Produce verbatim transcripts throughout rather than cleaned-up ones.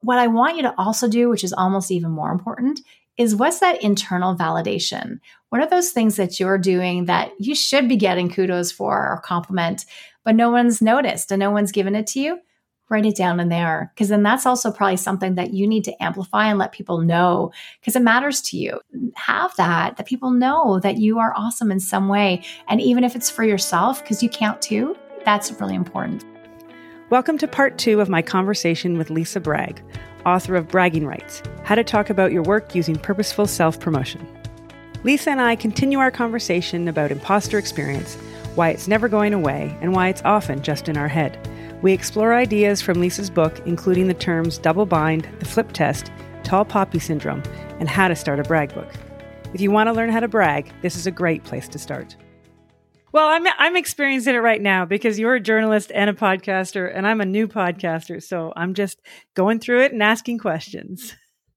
what I want you to also do, which is almost even more important, is what's that internal validation? What are those things that you're doing that you should be getting kudos for or compliment, but no one's noticed and no one's given it to you? Write it down in there, because then that's also probably something that you need to amplify and let people know, because it matters to you. Have that, that people know that you are awesome in some way. And even if it's for yourself, because you count too, that's really important. Welcome to part two of my conversation with Lisa Bragg, author of Bragging Rights, How to Talk About Your Work Using Purposeful Self-Promotion. Lisa and I continue our conversation about imposter experience, why it's never going away, and why it's often just in our head. We explore ideas from Lisa's book, including the terms double bind, the flip test, tall poppy syndrome, and how to start a brag book. If you want to learn how to brag, this is a great place to start. Well, I'm I'm experiencing it right now because you're a journalist and a podcaster, and I'm a new podcaster. So I'm just going through it and asking questions.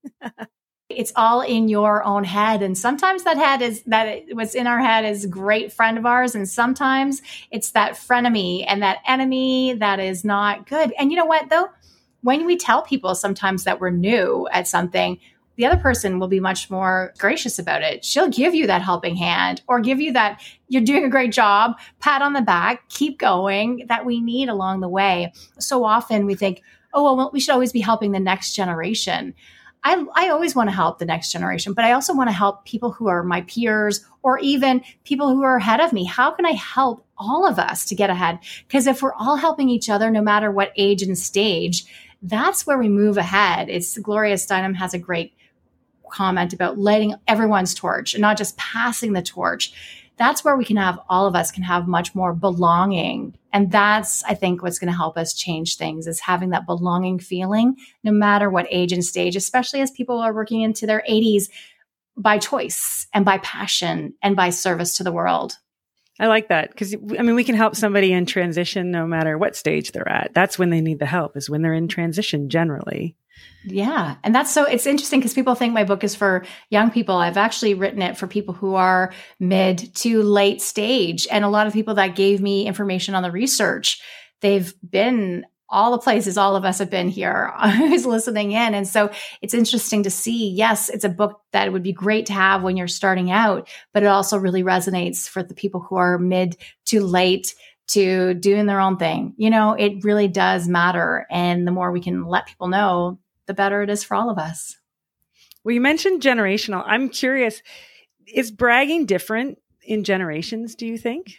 It's all in your own head. And sometimes that head is that what's in our head is a great friend of ours. And sometimes it's that frenemy and that enemy that is not good. And you know what, though? When we tell people sometimes that we're new at something, the other person will be much more gracious about it. She'll give you that helping hand or give you that, you're doing a great job, pat on the back, keep going, that we need along the way. So often we think, oh, well, we should always be helping the next generation. I, I always want to help the next generation, but I also want to help people who are my peers or even people who are ahead of me. How can I help all of us to get ahead? Because if we're all helping each other, no matter what age and stage, that's where we move ahead. It's Gloria Steinem has a great comment about lighting everyone's torch and not just passing the torch. That's where we can have, all of us can have much more belonging. And that's, I think, what's going to help us change things is having that belonging feeling, no matter what age and stage, especially as people are working into their eighties by choice and by passion and by service to the world. I like that because, I mean, we can help somebody in transition no matter what stage they're at. That's when they need the help, is when they're in transition generally. Yeah. And that's so, it's interesting because people think my book is for young people. I've actually written it for people who are mid to late stage. And a lot of people that gave me information on the research, they've been all the places all of us have been here, who's listening in. And so it's interesting to see, yes, it's a book that would be great to have when you're starting out, but it also really resonates for the people who are mid to late to doing their own thing. You know, it really does matter. And the more we can let people know, the better it is for all of us. Well, you mentioned generational. I'm curious, is bragging different in generations, do you think?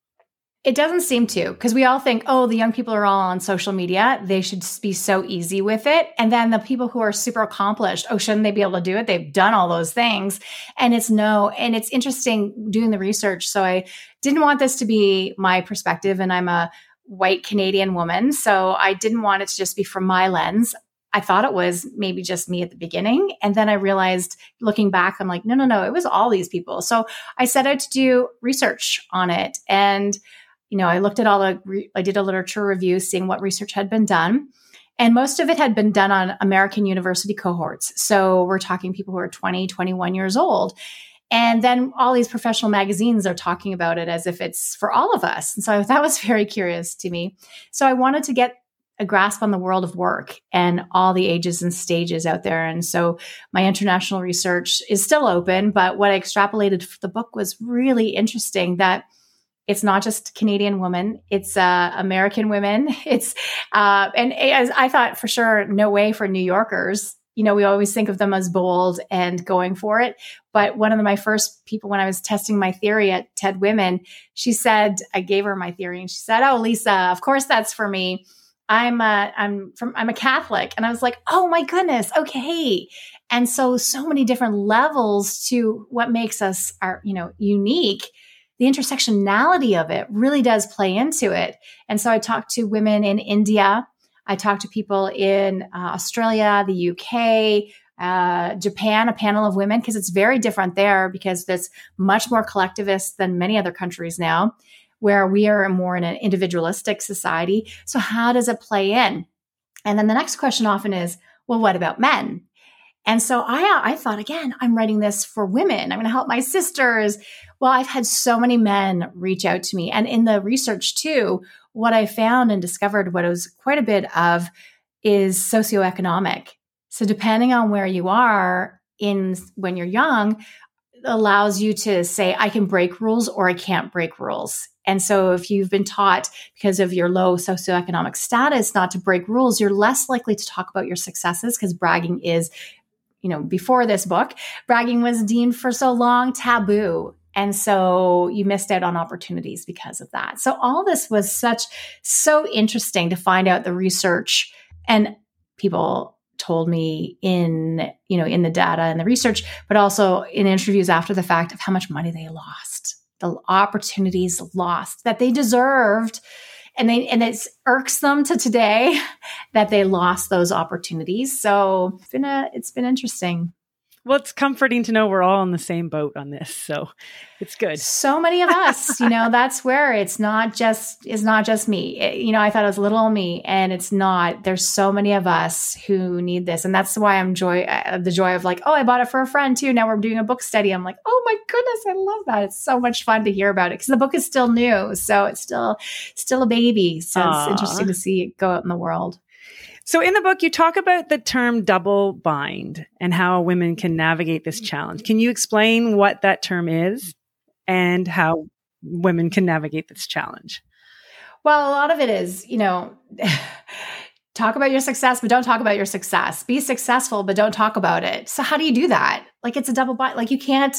It doesn't seem to, because we all think, oh, the young people are all on social media. They should be so easy with it. And then the people who are super accomplished, oh, shouldn't they be able to do it? They've done all those things. And it's no. And it's interesting doing the research. So I didn't want this to be my perspective. And I'm a white Canadian woman. So I didn't want it to just be from my lens. I thought it was maybe just me at the beginning. And then I realized looking back, I'm like, no, no, no, it was all these people. So I set out to do research on it. And you know, I looked at all the, re- I did a literature review, seeing what research had been done. And most of it had been done on American university cohorts. So we're talking people who are twenty, twenty-one years old. And then all these professional magazines are talking about it as if it's for all of us. And so that was very curious to me. So I wanted to get a grasp on the world of work and all the ages and stages out there. And so my international research is still open, but what I extrapolated for the book was really interesting, that it's not just Canadian women, it's uh, American women. It's, uh, and as I thought for sure, no way for New Yorkers. You know, we always think of them as bold and going for it. But one of the, my first people, when I was testing my theory at TED Women, she said, I gave her my theory and she said, oh, Lisa, of course that's for me. I'm a, I'm from, I'm a Catholic. And I was like, oh my goodness. Okay. And so, so many different levels to what makes us our, you know, unique. The intersectionality of it really does play into it. And so I talked to women in India. I talked to people in uh, Australia, the U K, uh, Japan, a panel of women, because it's very different there because there's much more collectivist than many other countries now, where we are more in an individualistic society. So how does it play in? And then the next question often is, well, what about men? And so I, I thought, again, I'm writing this for women. I'm going to help my sisters. Well, I've had so many men reach out to me. And in the research too, what I found and discovered what was quite a bit of is socioeconomic. So depending on where you are in when you're young, allows you to say, I can break rules or I can't break rules. And so if you've been taught because of your low socioeconomic status not to break rules, you're less likely to talk about your successes because bragging is, you know, before this book, bragging was deemed for so long taboo. And so you missed out on opportunities because of that. So all this was such, so interesting to find out the research, and people told me in, you know, in the data and the research, but also in interviews after the fact of how much money they lost, the opportunities lost that they deserved. And they, and it irks them to today that they lost those opportunities. So it's been a, it's been interesting. Well, it's comforting to know we're all in the same boat on this. So it's good. So many of us, you know, that's where it's not just, it's not just me. It, you know, I thought it was little old me, and it's not. There's so many of us who need this. And that's why I'm joy, uh, the joy of like, oh, I bought it for a friend too. Now we're doing a book study. I'm like, oh my goodness, I love that. It's so much fun to hear about it because the book is still new. So it's still, still a baby. So Aww. It's interesting to see it go out in the world. So in the book, you talk about the term double bind and how women can navigate this challenge. Can you explain what that term is and how women can navigate this challenge? Well, a lot of it is, you know, talk about your success, but don't talk about your success. Be successful, but don't talk about it. So how do you do that? Like it's a double bind. Like you can't,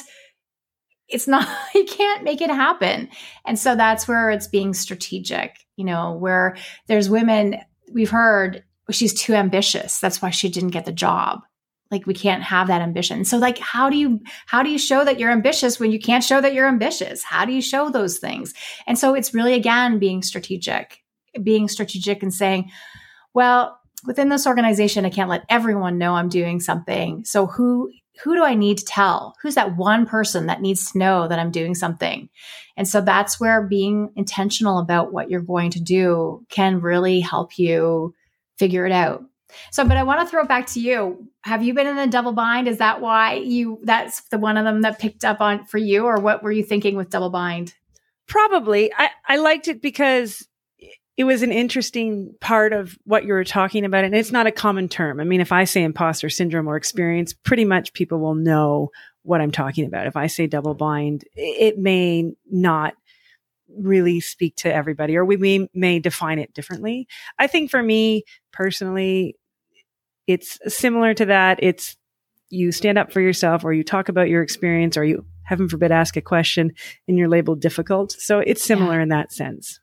it's not, you can't make it happen. And so that's where it's being strategic, you know, where there's women, we've heard, she's too ambitious. That's why she didn't get the job. Like we can't have that ambition. So like, how do you, how do you show that you're ambitious when you can't show that you're ambitious? How do you show those things? And so it's really, again, being strategic, being strategic and saying, well, within this organization, I can't let everyone know I'm doing something. So who, who do I need to tell? Who's that one person that needs to know that I'm doing something? And so that's where being intentional about what you're going to do can really help you figure it out. So, but I want to throw it back to you. Have you been in a double bind? Is that why you, that's the one of them that picked up on for you, or what were you thinking with double bind? Probably. I, I liked it because it was an interesting part of what you were talking about. And it's not a common term. I mean, if I say imposter syndrome or experience, pretty much people will know what I'm talking about. If I say double bind, it may not really speak to everybody, or we may, may define it differently. I think for me personally, it's similar to that. It's you stand up for yourself, or you talk about your experience, or you, heaven forbid, ask a question and you're labeled difficult. So it's similar yeah. in that sense.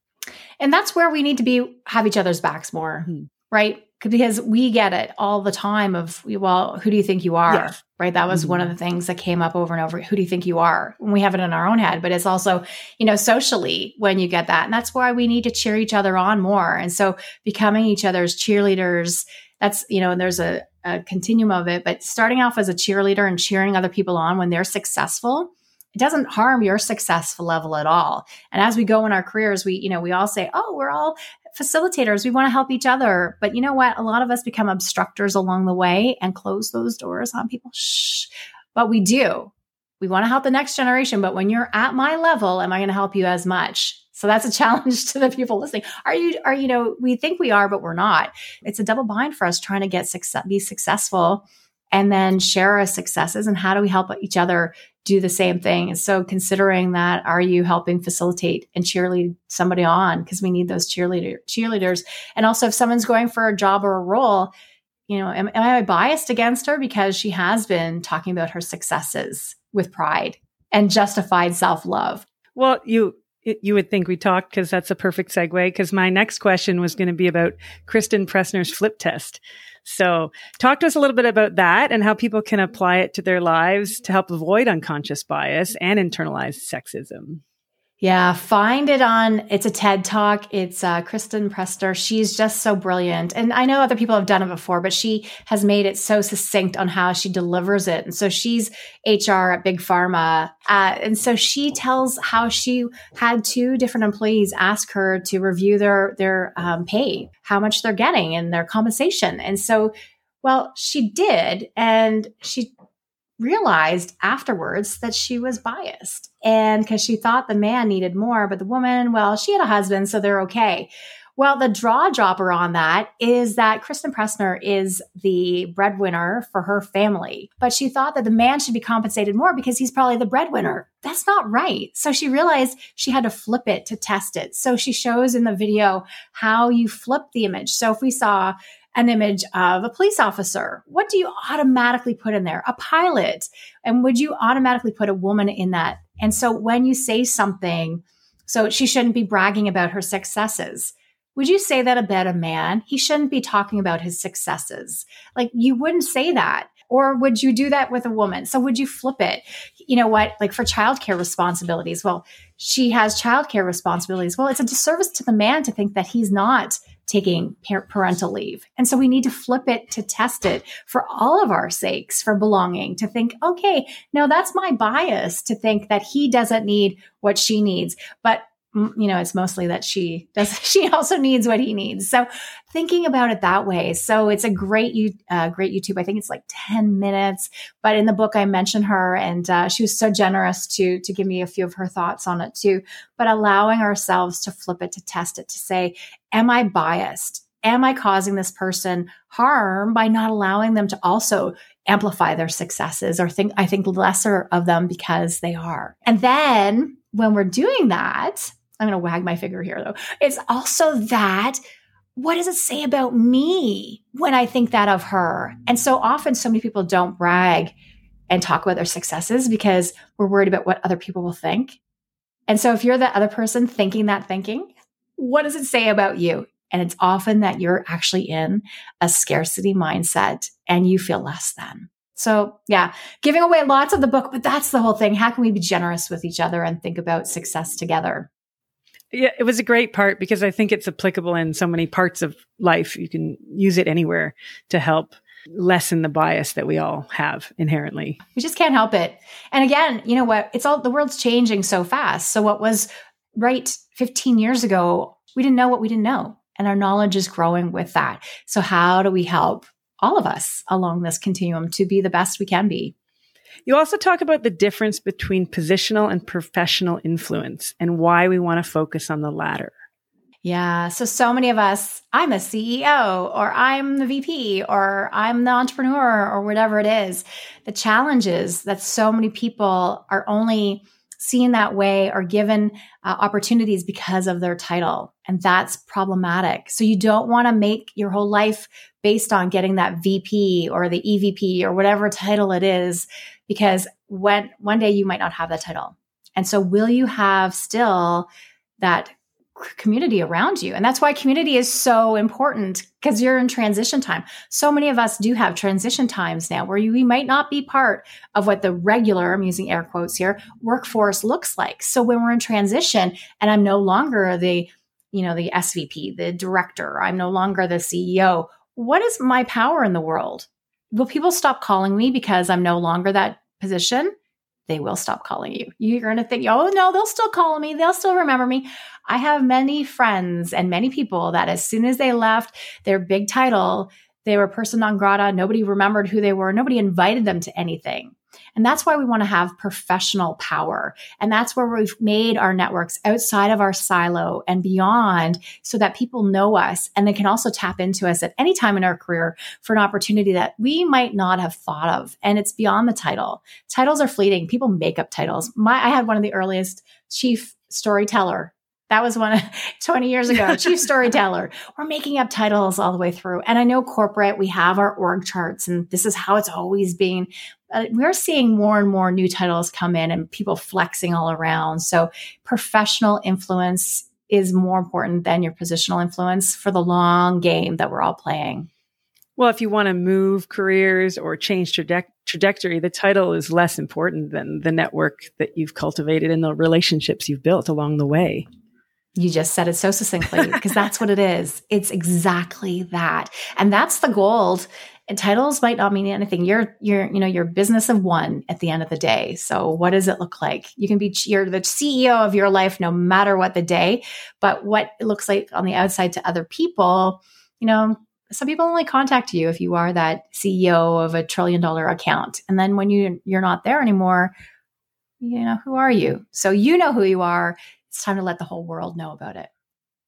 And that's where we need to be, have each other's backs more, mm-hmm. right? Because we get it all the time of, well, who do you think you are? Yes. Right. That was mm-hmm. one of the things that came up over and over. Who do you think you are? And we have it in our own head, but it's also, you know, socially when you get that. And that's why we need to cheer each other on more. And so becoming each other's cheerleaders, that's, you know, and there's a, a continuum of it, but starting off as a cheerleader and cheering other people on when they're successful, it doesn't harm your success level at all. And as we go in our careers, we, you know, we all say, oh, we're all facilitators. We want to help each other. But you know what? A lot of us become obstructors along the way and close those doors on people. Shh. But we do. We want to help the next generation. But when you're at my level, am I going to help you as much? So that's a challenge to the people listening. Are you, are, you know, we think we are, but we're not. It's a double bind for us trying to get success, be successful, and then share our successes. And how do we help each other do the same thing? And so considering that, are you helping facilitate and cheerlead somebody on? Because we need those cheerleader cheerleaders. And also if someone's going for a job or a role, you know, am, am I biased against her because she has been talking about her successes with pride and justified self-love? Well, you you would think we talked, because that's a perfect segue, because my next question was going to be about Kristen Pressner's flip test. So talk to us a little bit about that and how people can apply it to their lives to help avoid unconscious bias and internalized sexism. Yeah, find it on, it's a TED Talk. It's uh, Kristen Pressner. She's just so brilliant. And I know other people have done it before, but she has made it so succinct on how she delivers it. And so she's H R at Big Pharma. Uh, and so she tells how she had two different employees ask her to review their, their um, pay, how much they're getting and their compensation. And so, well, she did. And she realized afterwards that she was biased, and because she thought the man needed more, but the woman, well, she had a husband, so they're okay. Well, the draw dropper on that is that Kristen Pressner is the breadwinner for her family, but she thought that the man should be compensated more because he's probably the breadwinner. That's not right. So she realized she had to flip it to test it. So she shows in the video how you flip the image. So if we saw an image of a police officer, what do you automatically put in there? A pilot. And would you automatically put a woman in that? And so when you say something, so she shouldn't be bragging about her successes. Would you say that about a man? He shouldn't be talking about his successes. Like, you wouldn't say that. Or would you do that with a woman? So would you flip it? You know what? Like for childcare responsibilities. Well, she has childcare responsibilities. Well, it's a disservice to the man to think that he's not taking parental leave. And so we need to flip it to test it for all of our sakes, for belonging, to think, okay, no, that's my bias to think that he doesn't need what she needs. But you know, it's mostly that she does, she also needs what he needs. So thinking about it that way. So it's a great, uh, great YouTube. I think it's like ten minutes, but in the book I mentioned her, and uh, she was so generous to, to give me a few of her thoughts on it too, but allowing ourselves to flip it, to test it, to say, am I biased? Am I causing this person harm by not allowing them to also amplify their successes or think, I think lesser of them because they are. And then when we're doing that, I'm going to wag my finger here though. It's also that, what does it say about me when I think that of her? And so often, so many people don't brag and talk about their successes because we're worried about what other people will think. And so if you're the other person thinking that thinking, what does it say about you? And it's often that you're actually in a scarcity mindset and you feel less than. So yeah, giving away lots of the book, but that's the whole thing. How can we be generous with each other and think about success together? Yeah, it was a great part because I think it's applicable in so many parts of life. You can use it anywhere to help lessen the bias that we all have inherently. We just can't help it. And again, you know what? It's all, the world's changing so fast. So what was right fifteen years ago, we didn't know what we didn't know. And our knowledge is growing with that. So how do we help all of us along this continuum to be the best we can be? You also talk about the difference between positional and professional influence and why we want to focus on the latter. Yeah. So, so many of us, I'm a C E O or I'm the V P or I'm the entrepreneur or whatever it is. The challenge is that so many people are only seen that way or given uh, opportunities because of their title. And that's problematic. So you don't want to make your whole life based on getting that V P or the E V P or whatever title it is, because when one day you might not have that title. And so will you have still that community around you? And that's why community is so important, because you're in transition time. So many of us do have transition times now where you, we might not be part of what the regular, I'm using air quotes here, workforce looks like. So when we're in transition and I'm no longer the, you know, the S V P, the director, I'm no longer the C E O, what is my power in the world? Will people stop calling me because I'm no longer that position? They will stop calling you. You're going to think, oh, no, they'll still call me. They'll still remember me. I have many friends and many people that as soon as they left their big title, they were person non grata. Nobody remembered who they were. Nobody invited them to anything. And that's why we want to have professional power. And that's where we've made our networks outside of our silo and beyond so that people know us and they can also tap into us at any time in our career for an opportunity that we might not have thought of. And it's beyond the title. Titles are fleeting. People make up titles. My, I had one of the earliest chief storyteller. That was one twenty years ago, chief storyteller. We're making up titles all the way through. And I know corporate, we have our org charts and this is how it's always been. Uh, we're seeing more and more new titles come in and people flexing all around. So professional influence is more important than your positional influence for the long game that we're all playing. Well, if you want to move careers or change traje- trajectory, the title is less important than the network that you've cultivated and the relationships you've built along the way. You just said it so succinctly because that's what it is. It's exactly that. And that's the gold. And titles might not mean anything. You're, you're, you know, you're business of one at the end of the day. So what does it look like? You can be, you're the C E O of your life, no matter what the day, but what it looks like on the outside to other people, you know, some people only contact you if you are that C E O of a trillion dollar account. And then when you, you're not there anymore, you know, who are you? So you know who you are. It's time to let the whole world know about it.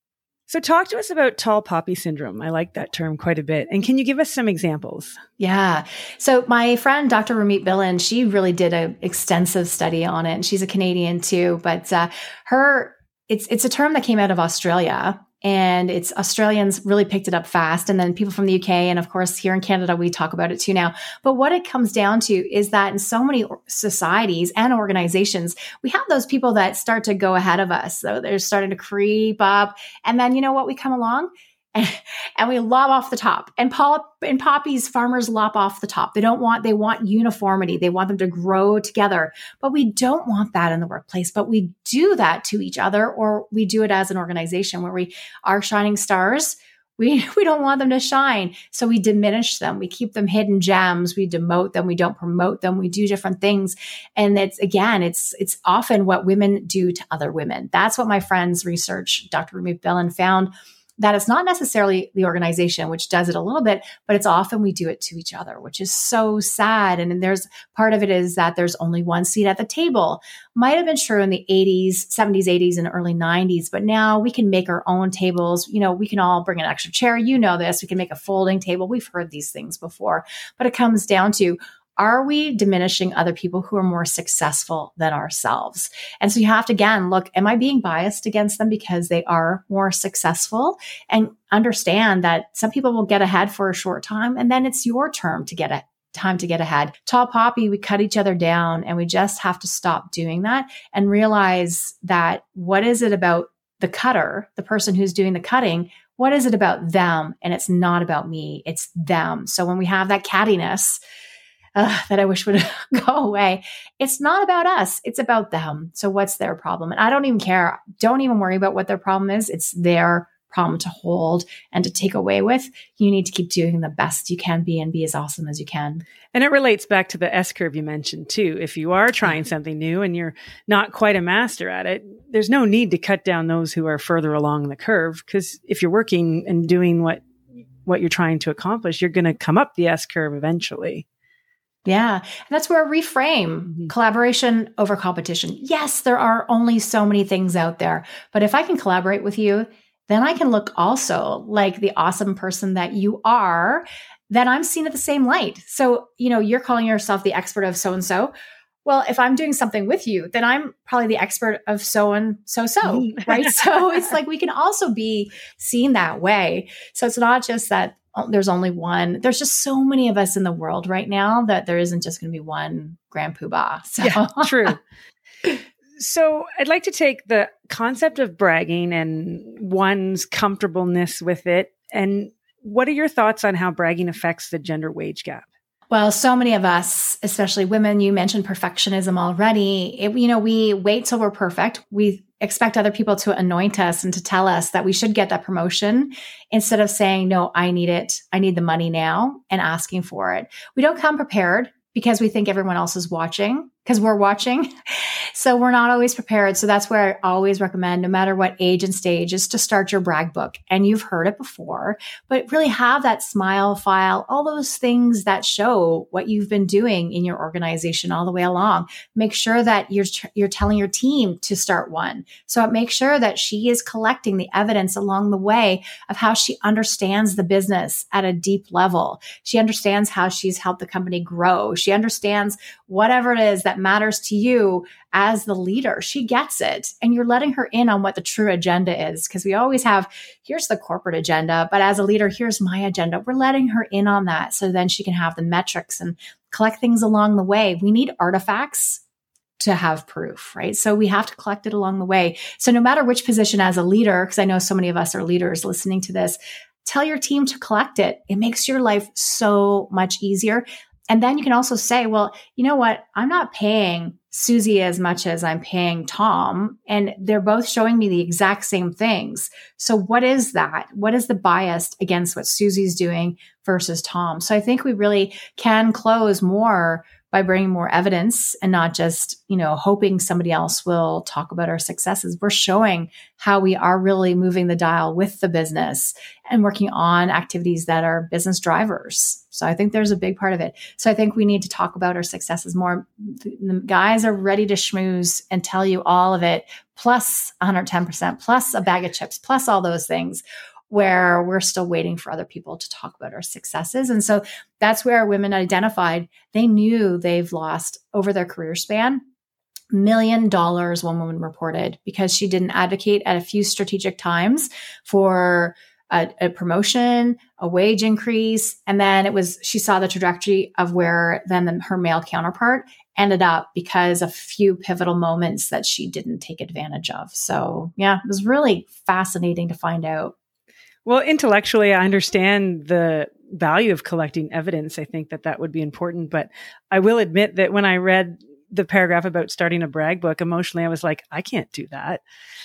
So talk to us about tall poppy syndrome. I like that term quite a bit. And can you give us some examples? Yeah. So my friend, Doctor Ramit Billen, she really did an extensive study on it. And she's a Canadian too, but uh, her, it's, it's a term that came out of Australia. And it's Australians really picked it up fast. And then people from the U K, and of course, here in Canada, we talk about it too now. But what it comes down to is that in so many societies and organizations, we have those people that start to go ahead of us. So they're starting to creep up. And then you know what? We come along and, and we lop off the top. And pop, in poppies, farmers lop off the top. They don't want, they want uniformity. They want them to grow together. But we don't want that in the workplace. But we do that to each other, or we do it as an organization where we are shining stars. We, we don't want them to shine. So we diminish them. We keep them hidden gems. We demote them. We don't promote them. We do different things. And it's, again, it's, it's often what women do to other women. That's what my friend's research, Doctor Ramit Billen, found. That it's not necessarily the organization, which does it a little bit, but it's often we do it to each other, which is so sad. And there's part of it is that there's only one seat at the table. Might have been true in the eighties, seventies, eighties, and early nineties, but now we can make our own tables. You know, we can all bring an extra chair. You know this. We can make a folding table. We've heard these things before, but it comes down to, are we diminishing other people who are more successful than ourselves? And so you have to, again, look, am I being biased against them because they are more successful? And understand that some people will get ahead for a short time, and then it's your turn to get a time to get ahead. Tall poppy, we cut each other down, and we just have to stop doing that and realize that what is it about the cutter, the person who's doing the cutting? What is it about them? And it's not about me, it's them. So when we have that cattiness, Uh, that I wish would go away. It's not about us. It's about them. So what's their problem? And I don't even care. Don't even worry about what their problem is. It's their problem to hold and to take away with. You need to keep doing the best you can be and be as awesome as you can. And it relates back to the S-curve you mentioned too. If you are trying something new and you're not quite a master at it, there's no need to cut down those who are further along the curve. Because if you're working and doing what, what you're trying to accomplish, you're going to come up the S-curve eventually. Yeah. And that's where reframe mm-hmm. collaboration over competition. Yes, there are only so many things out there, but if I can collaborate with you, then I can look also like the awesome person that you are, that I'm seen at the same light. So, you know, you're calling yourself the expert of so-and-so. Well, if I'm doing something with you, then I'm probably the expert of so and so, so, right? So it's like, we can also be seen that way. So it's not just that there's only one. There's just so many of us in the world right now that there isn't just going to be one grand poobah. So. Yeah, true. So I'd like to take the concept of bragging and one's comfortableness with it. And what are your thoughts on how bragging affects the gender wage gap? Well, so many of us, especially women, you mentioned perfectionism already. It, you know, we wait till we're perfect. We expect other people to anoint us and to tell us that we should get that promotion instead of saying, no, I need it. I need the money now, and asking for it. We don't come prepared because we think everyone else is watching, because we're watching. So we're not always prepared. So that's where I always recommend, no matter what age and stage, is to start your brag book. And you've heard it before, but really have that smile file, all those things that show what you've been doing in your organization all the way along. Make sure that you're, you're telling your team to start one. So make sure that she is collecting the evidence along the way of how she understands the business at a deep level. She understands how she's helped the company grow. She understands whatever it is that matters to you as the leader. She gets it. And you're letting her in on what the true agenda is. Because we always have, here's the corporate agenda, but as a leader, here's my agenda. We're letting her in on that. So then she can have the metrics and collect things along the way. We need artifacts to have proof, right? So we have to collect it along the way. So no matter which position as a leader, because I know so many of us are leaders listening to this, tell your team to collect it. It makes your life so much easier. And then you can also say, well, you know what? I'm not paying Susie as much as I'm paying Tom, and they're both showing me the exact same things. So what is that? What is the bias against what Susie's doing versus Tom? So I think we really can close more by bringing more evidence and not just, you know, hoping somebody else will talk about our successes. We're showing how we are really moving the dial with the business and working on activities that are business drivers. So I think there's a big part of it. So I think we need to talk about our successes more. The guys are ready to schmooze and tell you all of it, plus one hundred ten percent, plus a bag of chips, plus all those things, where we're still waiting for other people to talk about our successes. And so that's where women identified, they knew they've lost over their career span, million dollars, one woman reported, because she didn't advocate at a few strategic times for a, a promotion, a wage increase. And then it was, she saw the trajectory of where then the, her male counterpart ended up because of a few pivotal moments that she didn't take advantage of. So yeah, it was really fascinating to find out. Well, intellectually, I understand the value of collecting evidence. I think that that would be important. But I will admit that when I read the paragraph about starting a brag book, emotionally, I was like, I can't do that.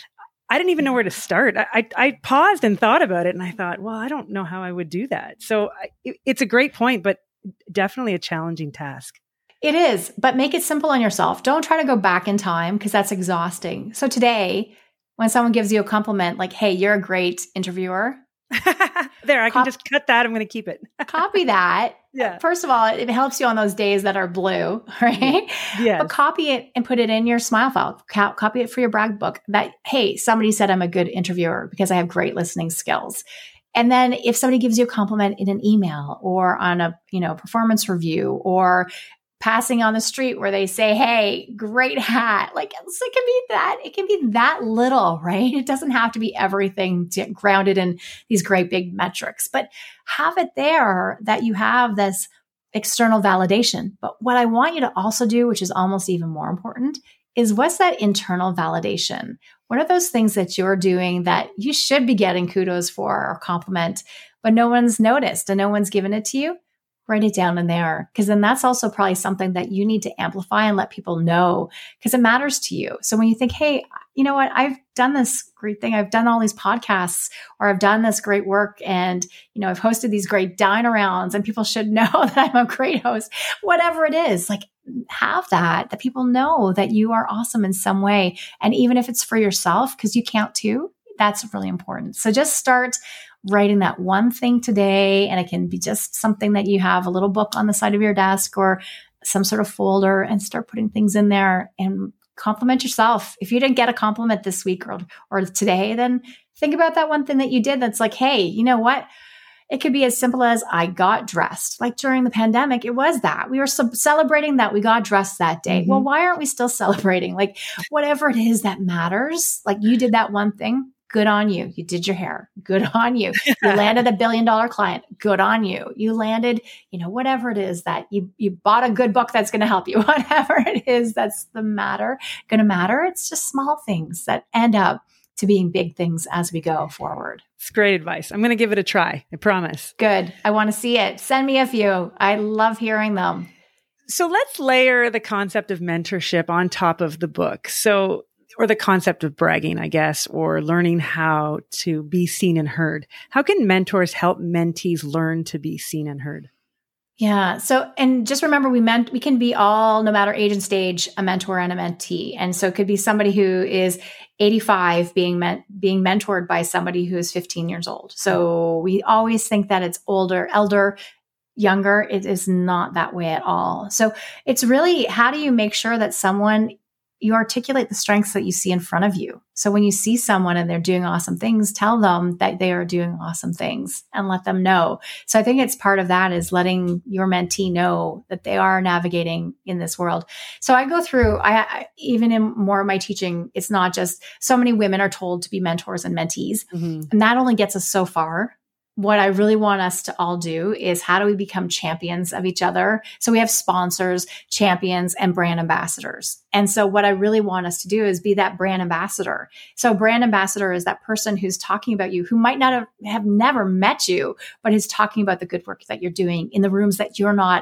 I didn't even know where to start. I, I, I paused and thought about it, and I thought, well, I don't know how I would do that. So I, it, it's a great point, but definitely a challenging task. It is, but make it simple on yourself. Don't try to go back in time because that's exhausting. So today, when someone gives you a compliment like, hey, you're a great interviewer. There, I Cop- can just cut that. I'm going to keep it. Copy that. Yeah. First of all, it helps you on those days that are blue, right? Yes. But copy it and put it in your smile file. Co- copy it for your brag book that, hey, somebody said I'm a good interviewer because I have great listening skills. And then if somebody gives you a compliment in an email or on a, you know, performance review or passing on the street where they say, hey, great hat. Like it can be that, it can be that little, right? It doesn't have to be everything to, grounded in these great big metrics, but have it there that you have this external validation. But what I want you to also do, which is almost even more important, is what's that internal validation? What are those things that you're doing that you should be getting kudos for or compliment, but no one's noticed and no one's given it to you? Write it down in there, because then that's also probably something that you need to amplify and let people know because it matters to you. So when you think, hey, you know what, I've done this great thing. I've done all these podcasts or I've done this great work and, you know, I've hosted these great dine arounds and people should know that I'm a great host, whatever it is, like have that, that people know that you are awesome in some way. And even if it's for yourself, because you count too, that's really important. So just start writing that one thing today. And it can be just something that you have a little book on the side of your desk or some sort of folder and start putting things in there and compliment yourself. If you didn't get a compliment this week or, or today, then think about that one thing that you did. That's like, hey, you know what? It could be as simple as I got dressed. Like during the pandemic, it was that we were sub- celebrating that we got dressed that day. Mm-hmm. Well, why aren't we still celebrating? Like whatever it is that matters, like you did that one thing. Good on you. You did your hair. Good on you. You landed a billion dollar client. Good on you. You landed, you know, whatever it is that you, you bought a good book that's going to help you, whatever it is that's the matter, going to matter. It's just small things that end up to being big things as we go forward. It's great advice. I'm going to give it a try. I promise. Good. I want to see it. Send me a few. I love hearing them. So let's layer the concept of mentorship on top of the book. So or the concept of bragging, I guess, or learning how to be seen and heard. How can mentors help mentees learn to be seen and heard? Yeah. So, and just remember, we meant we can be all, no matter age and stage, a mentor and a mentee. And so it could be somebody who is eighty-five being meant, being mentored by somebody who is fifteen years old. So we always think that it's older, elder, younger. It is not that way at all. So it's really, how do you make sure that someone, you articulate the strengths that you see in front of you. So when you see someone and they're doing awesome things, tell them that they are doing awesome things and let them know. So I think it's part of that is letting your mentee know that they are navigating in this world. So I go through, I, I even in more of my teaching, it's not just so many women are told to be mentors and mentees. Mm-hmm. And that only gets us so far. What I really want us to all do is how do we become champions of each other? So we have sponsors, champions, and brand ambassadors. And so what I really want us to do is be that brand ambassador. So brand ambassador is that person who's talking about you, who might not have, have never met you, but is talking about the good work that you're doing in the rooms that you're not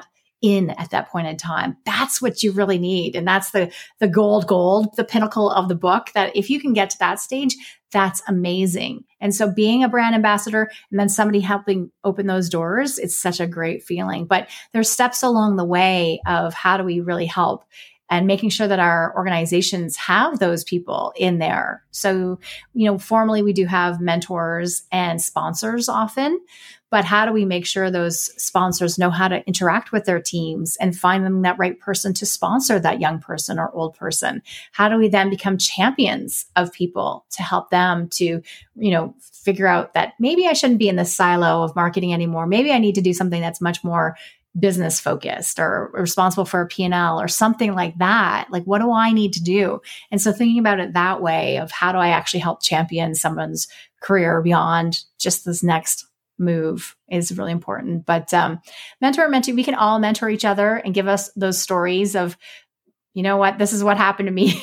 in at that point in time. That's what you really need. And that's the, the gold, gold, the pinnacle of the book, that if you can get to that stage, that's amazing. And so being a brand ambassador and then somebody helping open those doors, it's such a great feeling. But there's steps along the way of how do we really help, and making sure that our organizations have those people in there. So, you know, formally we do have mentors and sponsors often, but how do we make sure those sponsors know how to interact with their teams and find them that right person to sponsor that young person or old person? How do we then become champions of people to help them to, you know, figure out that maybe I shouldn't be in the silo of marketing anymore. Maybe I need to do something that's much more business focused or responsible for a P and L or something like that. Like, what do I need to do? And so thinking about it that way of how do I actually help champion someone's career beyond just this next move is really important. But um, mentor and mentee, we can all mentor each other and give us those stories of, you know what, this is what happened to me.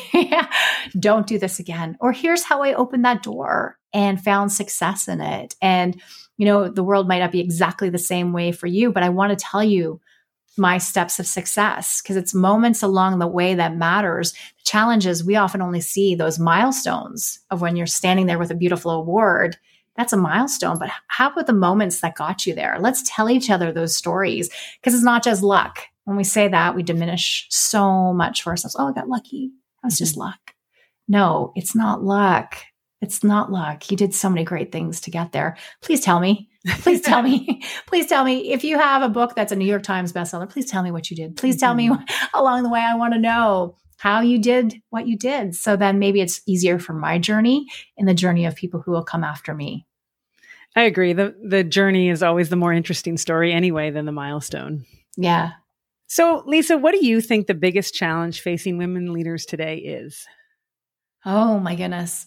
Don't do this again. Or here's how I opened that door and found success in it. And you know, the world might not be exactly the same way for you, but I want to tell you my steps of success because it's moments along the way that matters. The challenge is we often only see those milestones of when you're standing there with a beautiful award. That's a milestone, but how about the moments that got you there? Let's tell each other those stories because it's not just luck. When we say that, we diminish so much for ourselves. Oh, I got lucky. That was mm-hmm. just luck. No, it's not luck. It's not luck. You did so many great things to get there. Please tell me. Please tell me. Please tell me. If you have a book that's a New York Times bestseller, please tell me what you did. Please tell mm-hmm. me along the way. I want to know how you did what you did. So then maybe it's easier for my journey and the journey of people who will come after me. I agree. The the journey is always the more interesting story anyway than the milestone. Yeah. So Lisa, what do you think the biggest challenge facing women leaders today is? Oh my goodness.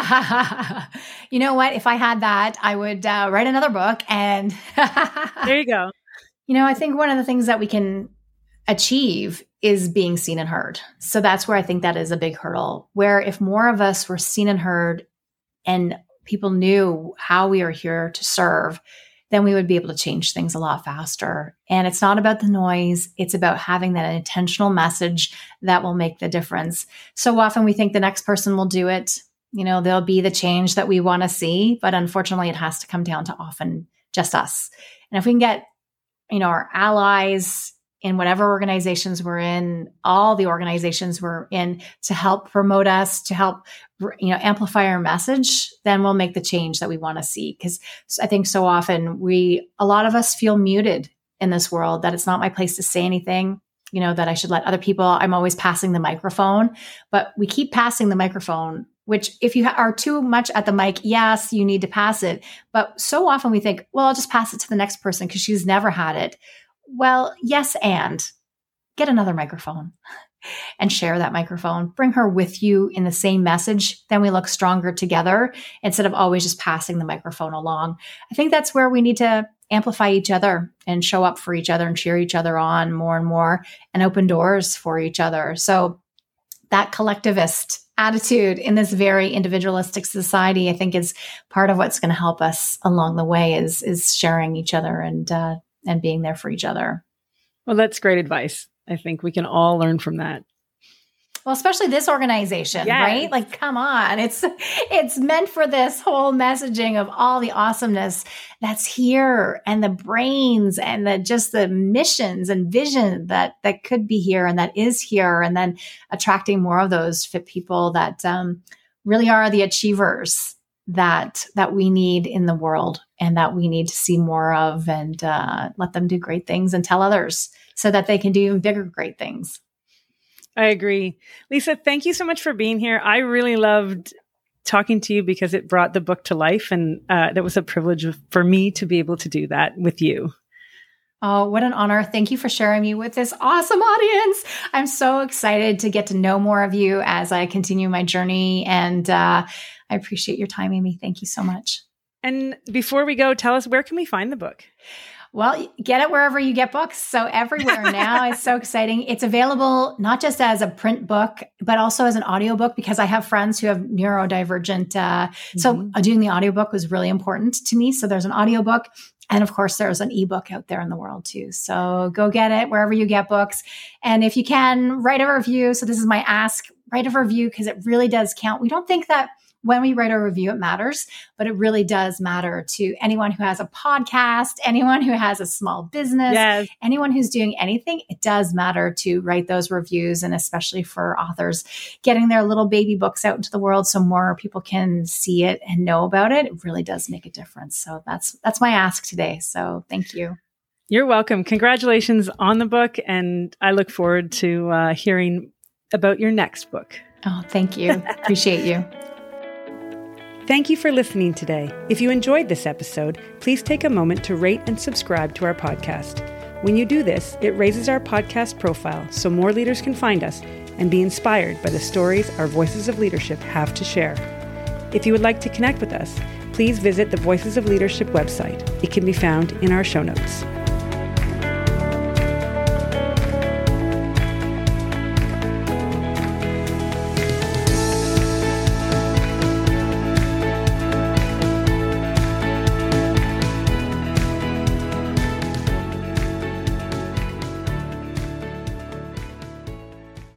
You know what? If I had that, I would uh, write another book. And there you go. You know, I think one of the things that we can achieve is being seen and heard. So that's where I think that is a big hurdle, where if more of us were seen and heard and people knew how we are here to serve, then we would be able to change things a lot faster. And it's not about the noise. It's about having that intentional message that will make the difference. So often we think the next person will do it. You know, they'll be the change that we want to see, but unfortunately it has to come down to often just us. And if we can get, you know, our allies in whatever organizations we're in, all the organizations we're in to help promote us, to help, you know, amplify our message, then we'll make the change that we want to see. Because I think so often we, a lot of us feel muted in this world, that it's not my place to say anything, you know, that I should let other people, I'm always passing the microphone, but we keep passing the microphone, which if you are too much at the mic, yes, you need to pass it. But so often we think, well, I'll just pass it to the next person because she's never had it. Well, yes, and get another microphone and share that microphone. Bring her with you in the same message. Then we look stronger together instead of always just passing the microphone along. I think that's where we need to amplify each other and show up for each other and cheer each other on more and more and open doors for each other. So that collectivist attitude in this very individualistic society, I think is part of what's going to help us along the way is, is sharing each other and, uh, and being there for each other. Well, that's great advice. I think we can all learn from that. Well, especially this organization, yes. Right? Like, come on. It's it's meant for this whole messaging of all the awesomeness that's here and the brains and the just the missions and vision that that could be here and that is here, and then attracting more of those fit people that um, really are the achievers that that we need in the world and that we need to see more of, and uh, let them do great things and tell others so that they can do even bigger great things. I agree. Lisa, thank you so much for being here. I really loved talking to you because it brought the book to life, and uh, that was a privilege for me to be able to do that with you. Oh, what an honor. Thank you for sharing me with this awesome audience. I'm so excited to get to know more of you as I continue my journey, and uh, I appreciate your time, Amy. Thank you so much. And before we go, tell us, where can we find the book? Well, get it wherever you get books. So everywhere now. It's so exciting. It's available not just as a print book, but also as an audiobook, because I have friends who have neurodivergent. Uh, mm-hmm. So doing the audiobook was really important to me. So there's an audiobook. And of course, there's an ebook out there in the world too. So go get it wherever you get books. And if you can, write a review. So this is my ask, write a review because it really does count. We don't think that when we write a review, it matters, but it really does matter to anyone who has a podcast, anyone who has a small business, yes. anyone who's doing anything. It does matter to write those reviews, and especially for authors getting their little baby books out into the world so more people can see it and know about it. It really does make a difference. So that's that's my ask today. So thank you. You're welcome. Congratulations on the book, and I look forward to uh, hearing about your next book. Oh, thank you. Appreciate you. Thank you for listening today. If you enjoyed this episode, please take a moment to rate and subscribe to our podcast. When you do this, it raises our podcast profile so more leaders can find us and be inspired by the stories our Voices of Leadership have to share. If you would like to connect with us, please visit the Voices of Leadership website. It can be found in our show notes.